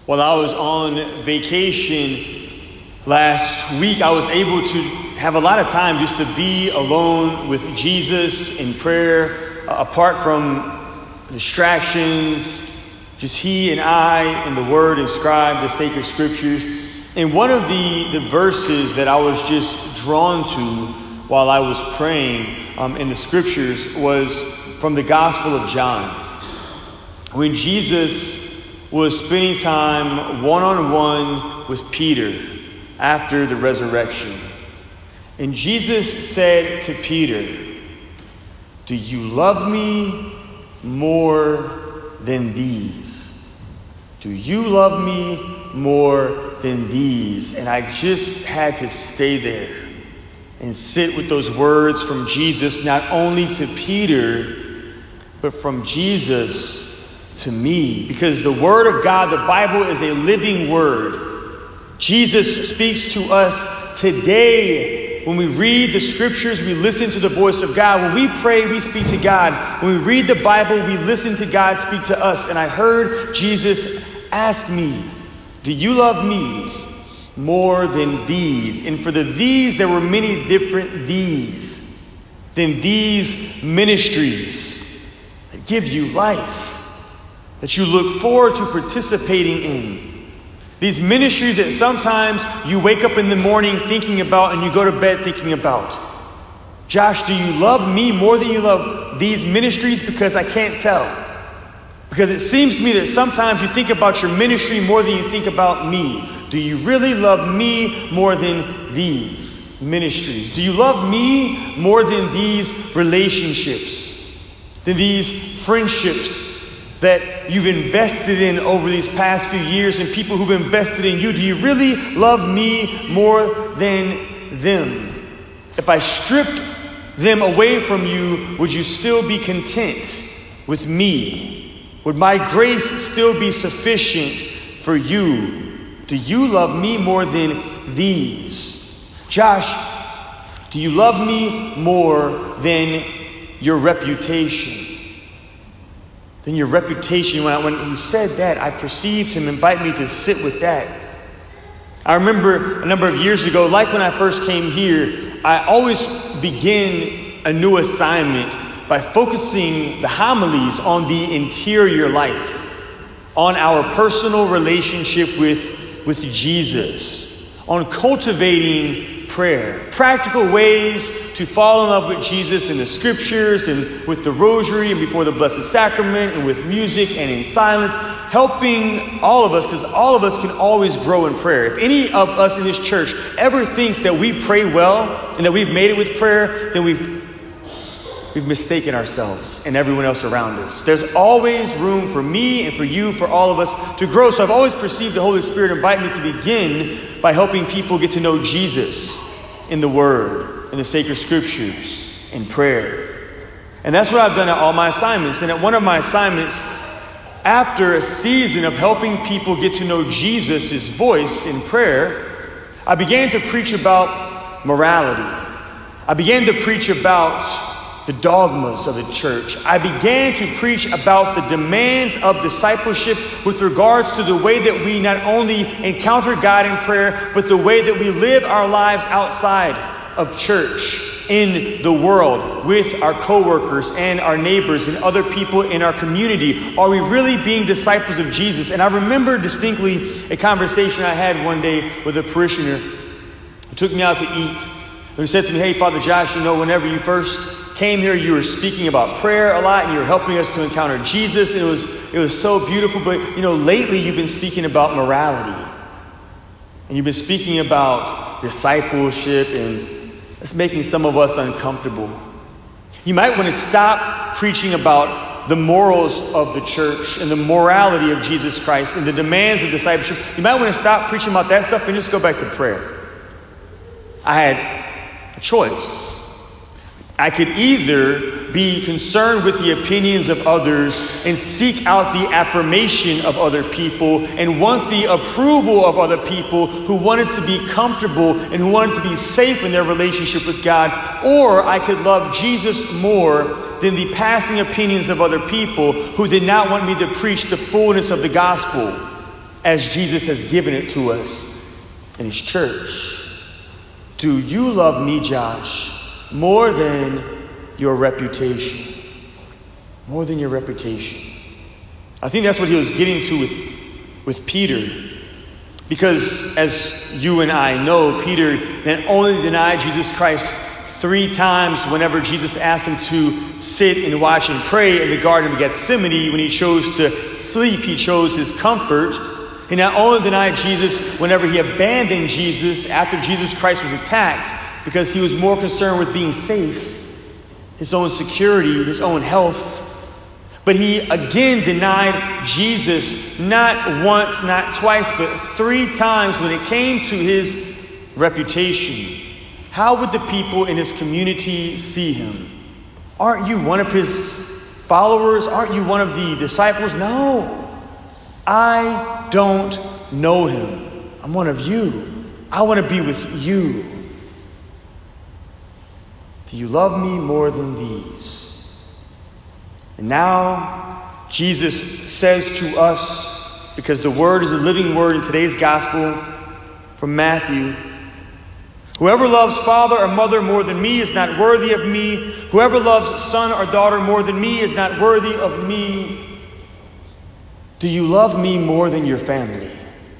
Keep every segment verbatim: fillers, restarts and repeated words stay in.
While I was on vacation last week, I was able to have a lot of time just to be alone with Jesus in prayer, uh, apart from distractions, just he and I and the Word inscribed, the sacred scriptures. And one of the, the verses that I was just drawn to while I was praying um, in the scriptures was from the Gospel of John. When Jesus was spending time one-on-one with Peter after the resurrection. And Jesus said to Peter, "Do you love me more than these? Do you love me more than these?" And I just had to stay there and sit with those words from Jesus, not only to Peter, but from Jesus to me. Because the Word of God, the Bible, is a living Word. Jesus speaks to us today. When we read the scriptures, we listen to the voice of God. When we pray, we speak to God. When we read the Bible, we listen to God speak to us. And I heard Jesus ask me, "Do you love me more than these?" And for the these, there were many different these than these ministries that give you life, that you look forward to participating in. These ministries that sometimes you wake up in the morning thinking about and you go to bed thinking about. Josh, do you love me more than you love these ministries? Because I can't tell. Because it seems to me that sometimes you think about your ministry more than you think about me. Do you really love me more than these ministries? Do you love me more than these relationships, than these friendships that you've invested in over these past few years, and people who've invested in you? Do you really love me more than them? If I stripped them away from you, would you still be content with me? Would my grace still be sufficient for you? Do you love me more than these? Josh, do you love me more than your reputation? Than your reputation. When, I, when he said that, I perceived him invite me to sit with that. I remember a number of years ago, like when I first came here, I always begin a new assignment by focusing the homilies on the interior life, on our personal relationship with, with Jesus, on cultivating prayer, practical ways to fall in love with Jesus in the scriptures and with the rosary and before the Blessed Sacrament and with music and in silence, helping all of us, because all of us can always grow in prayer. If any of us in this church ever thinks that we pray well and that we've made it with prayer, then we've We've mistaken ourselves and everyone else around us. There's always room for me and for you, for all of us to grow. So I've always perceived the Holy Spirit invite me to begin by helping people get to know Jesus in the Word, in the sacred scriptures, in prayer. And that's what I've done at all my assignments. And at one of my assignments, after a season of helping people get to know Jesus' voice in prayer, I began to preach about morality. I began to preach about the dogmas of the church. I began to preach about the demands of discipleship with regards to the way that we not only encounter God in prayer, but the way that we live our lives outside of church, in the world, with our coworkers and our neighbors and other people in our community. Are we really being disciples of Jesus? And I remember distinctly a conversation I had one day with a parishioner who took me out to eat. And he said to me, "Hey, Father Josh, you know, whenever you first came here, you were speaking about prayer a lot and you were helping us to encounter Jesus, and it was it was so beautiful. But you know, lately you've been speaking about morality. And you've been speaking about discipleship, and it's making some of us uncomfortable. You might want to stop preaching about the morals of the church and the morality of Jesus Christ and the demands of discipleship. You might want to stop preaching about that stuff and just go back to prayer." I had a choice. I could either be concerned with the opinions of others and seek out the affirmation of other people and want the approval of other people who wanted to be comfortable and who wanted to be safe in their relationship with God, or I could love Jesus more than the passing opinions of other people who did not want me to preach the fullness of the gospel as Jesus has given it to us in his church. Do you love me, Josh, more than your reputation? More than your reputation. I think that's what he was getting to with, with Peter. Because as you and I know, Peter not only denied Jesus Christ three times whenever Jesus asked him to sit and watch and pray in the Garden of Gethsemane. When he chose to sleep, he chose his comfort. He not only denied Jesus whenever he abandoned Jesus after Jesus Christ was attacked, because he was more concerned with being safe, his own security, his own health. But he again denied Jesus not once, not twice, but three times when it came to his reputation. How would the people in his community see him? Aren't you one of his followers? Aren't you one of the disciples? No, I don't know him. I'm one of you. I want to be with you. Do you love me more than these? And now Jesus says to us, because the word is a living word in today's gospel from Matthew, whoever loves father or mother more than me is not worthy of me. Whoever loves son or daughter more than me is not worthy of me. Do you love me more than your family?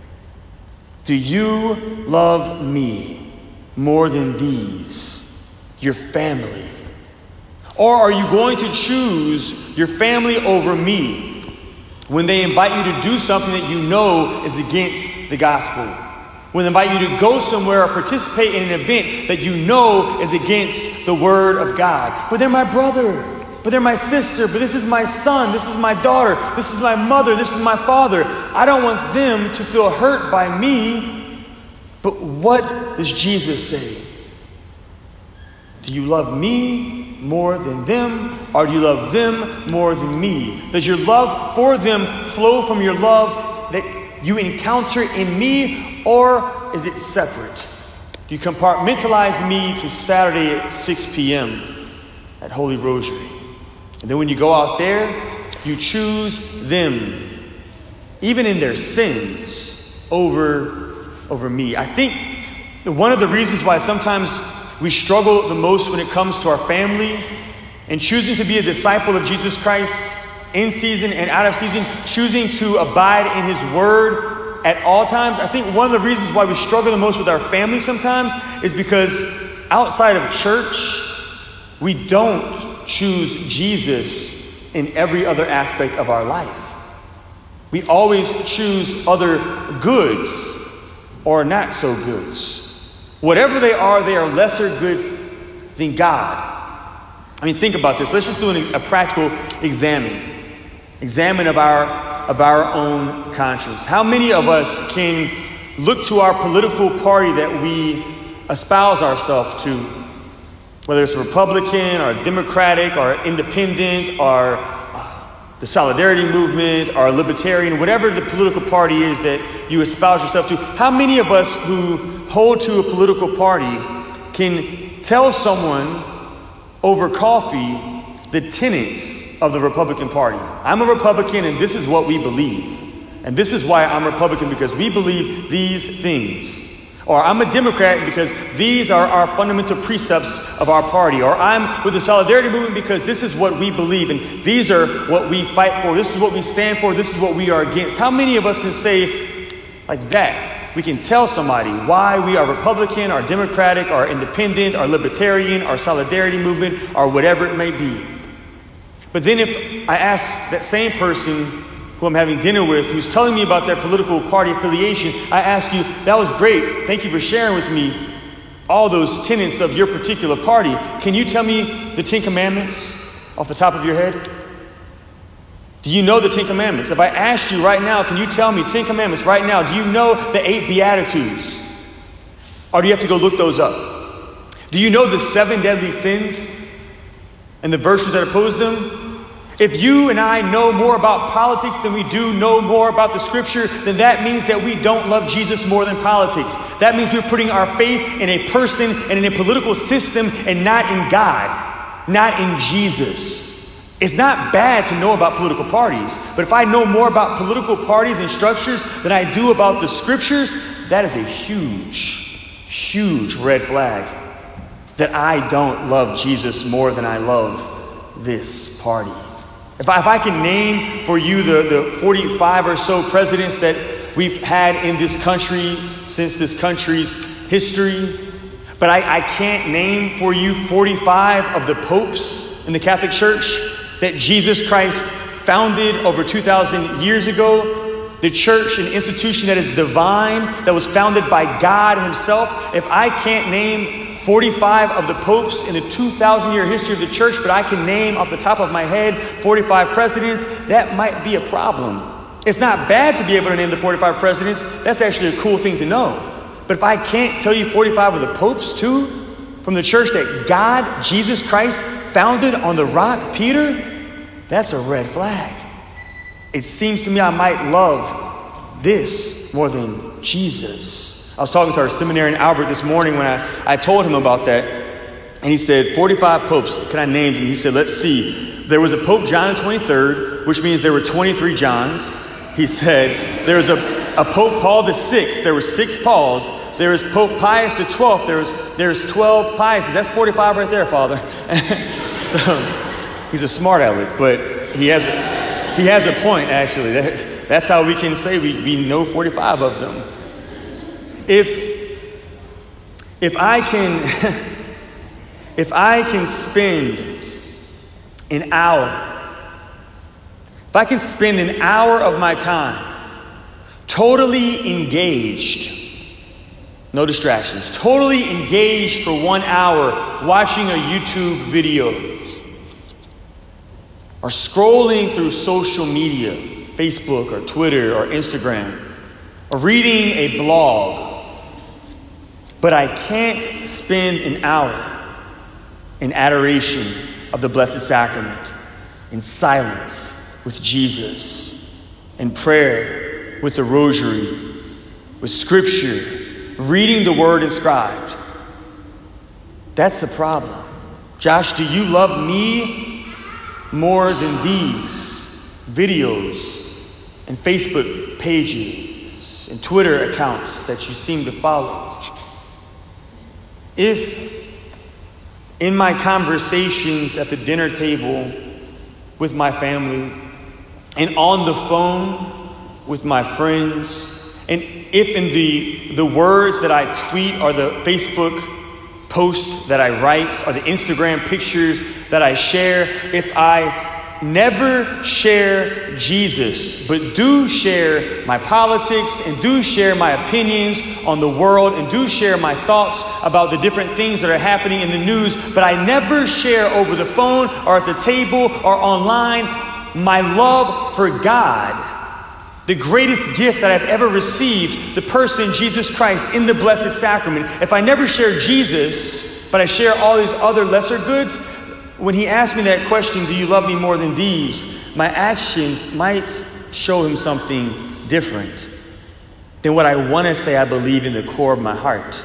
Do you love me more than these, your family? Or are you going to choose your family over me when they invite you to do something that you know is against the gospel? When they invite you to go somewhere or participate in an event that you know is against the word of God. But they're my brother, but they're my sister, but this is my son, this is my daughter, this is my mother, this is my father. I don't want them to feel hurt by me. But what does Jesus say? Do you love me more than them, or do you love them more than me? Does your love for them flow from your love that you encounter in me, or is it separate? Do you compartmentalize me to Saturday at six p.m. at Holy Rosary? And then when you go out there, you choose them, even in their sins, over, over me. I think one of the reasons why sometimes we struggle the most when it comes to our family and choosing to be a disciple of Jesus Christ in season and out of season, choosing to abide in his word at all times. I think one of the reasons why we struggle the most with our family sometimes is because outside of church, we don't choose Jesus in every other aspect of our life. We always choose other goods or not so goods. Whatever they are, they are lesser goods than God. I mean, think about this. Let's just do an, a practical examine. Examine of our, of our own conscience. How many of us can look to our political party that we espouse ourselves to, whether it's Republican or Democratic or Independent or uh, the Solidarity Movement or Libertarian, whatever the political party is that you espouse yourself to? How many of us who hold to a political party can tell someone over coffee the tenets of the Republican Party? I'm a Republican and this is what we believe. And this is why I'm Republican, because we believe these things. Or I'm a Democrat because these are our fundamental precepts of our party. Or I'm with the Solidarity Movement because this is what we believe and these are what we fight for. This is what we stand for. This is what we are against. How many of us can say like that? We can tell somebody why we are Republican or Democratic or Independent or Libertarian or Solidarity Movement or whatever it may be. But then if I ask that same person who I'm having dinner with, who's telling me about their political party affiliation, I ask you, that was great. Thank you for sharing with me all those tenets of your particular party. Can you tell me the Ten Commandments off the top of your head? Do you know the Ten Commandments? If I asked you right now, can you tell me Ten Commandments right now? Do you know the eight Beatitudes? Or do you have to go look those up? Do you know the seven deadly sins and the verses that oppose them? If you and I know more about politics than we do know more about the scripture, then that means that we don't love Jesus more than politics. That means we're putting our faith in a person and in a political system and not in God, not in Jesus. It's not bad to know about political parties, but if I know more about political parties and structures than I do about the scriptures, that is a huge, huge red flag that I don't love Jesus more than I love this party. If I, if I can name for you the, the forty-five or so presidents that we've had in this country since this country's history, but I, I can't name for you forty-five of the popes in the Catholic Church that Jesus Christ founded over two thousand years ago, the church, an institution that is divine, that was founded by God himself. If I can't name forty-five of the popes in the two thousand year history of the church, but I can name off the top of my head forty-five presidents, that might be a problem. It's not bad to be able to name the forty-five presidents. That's actually a cool thing to know. But if I can't tell you forty-five of the popes too, from the church that God, Jesus Christ, founded on the rock, Peter, that's a red flag. It seems to me I might love this more than Jesus. I was talking to our seminarian Albert this morning when I, I told him about that. And he said, forty-five popes, can I name them? He said, let's see. There was a Pope John the twenty-third, which means there were twenty-three Johns. He said, there was a, a Pope Paul the sixth. There were six Pauls. There is Pope Pius the twelfth. There's, there's twelve Piuses. That's forty-five right there, Father. So he's a smart aleck, but he has a, he has a point, actually. That, that's how we can say we, we know forty-five of them. If, if I can, if I can spend an hour, if I can spend an hour of my time totally engaged, no distractions, totally engaged for one hour watching a YouTube video or scrolling through social media, Facebook or Twitter or Instagram, or reading a blog, but I can't spend an hour in adoration of the Blessed Sacrament, in silence with Jesus, in prayer with the Rosary, with Scripture, reading the Word inscribed. That's the problem. Josh, do you love me more than these videos and Facebook pages and Twitter accounts that you seem to follow? If in my conversations at the dinner table with my family and on the phone with my friends, and if in the, the words that I tweet or the Facebook posts that I write or the Instagram pictures that I share, if I never share Jesus, but do share my politics and do share my opinions on the world and do share my thoughts about the different things that are happening in the news, but I never share over the phone or at the table or online my love for God, the greatest gift that I've ever received, the person Jesus Christ in the Blessed Sacrament. If I never share Jesus, but I share all these other lesser goods, when he asked me that question, do you love me more than these? My actions might show him something different than what I want to say I believe in the core of my heart.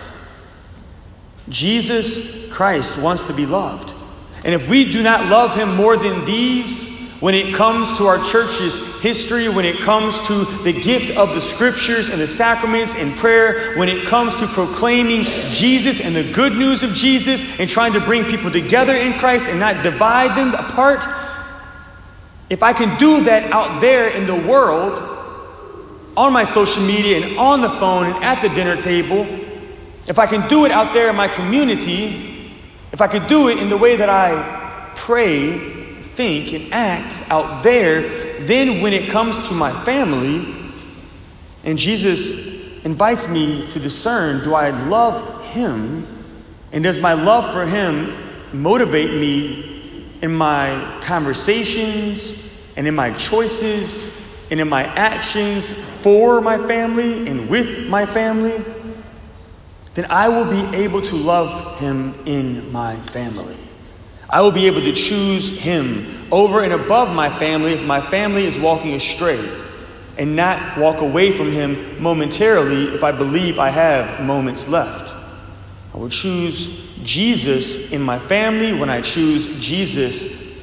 Jesus Christ wants to be loved. And if we do not love him more than these, when it comes to our church's history, when it comes to the gift of the scriptures and the sacraments and prayer, when it comes to proclaiming Jesus and the good news of Jesus and trying to bring people together in Christ and not divide them apart, if I can do that out there in the world, on my social media and on the phone and at the dinner table, if I can do it out there in my community, if I could do it in the way that I pray, think, and act out there, then when it comes to my family, and Jesus invites me to discern, do I love him? And does my love for him motivate me in my conversations and in my choices and in my actions for my family and with my family? Then I will be able to love him in my family. I will be able to choose him over and above my family if my family is walking astray, and not walk away from him momentarily if I believe I have moments left. I will choose Jesus in my family when I choose Jesus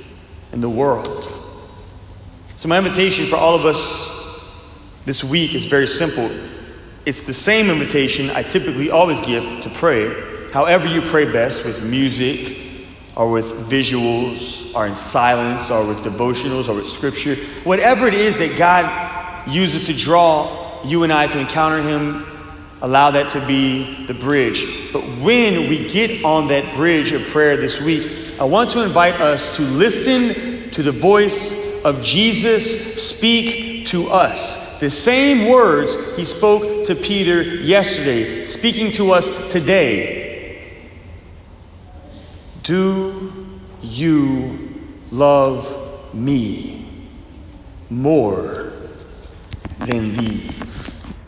in the world. So my invitation for all of us this week is very simple. It's the same invitation I typically always give to pray, however you pray best, with music or with visuals or in silence or with devotionals or with scripture. Whatever it is that God uses to draw you and I to encounter him, allow that to be the bridge. But when we get on that bridge of prayer this week, I want to invite us to listen to the voice of Jesus speak to us. The same words he spoke to Peter yesterday, speaking to us today. Do you love me more than these?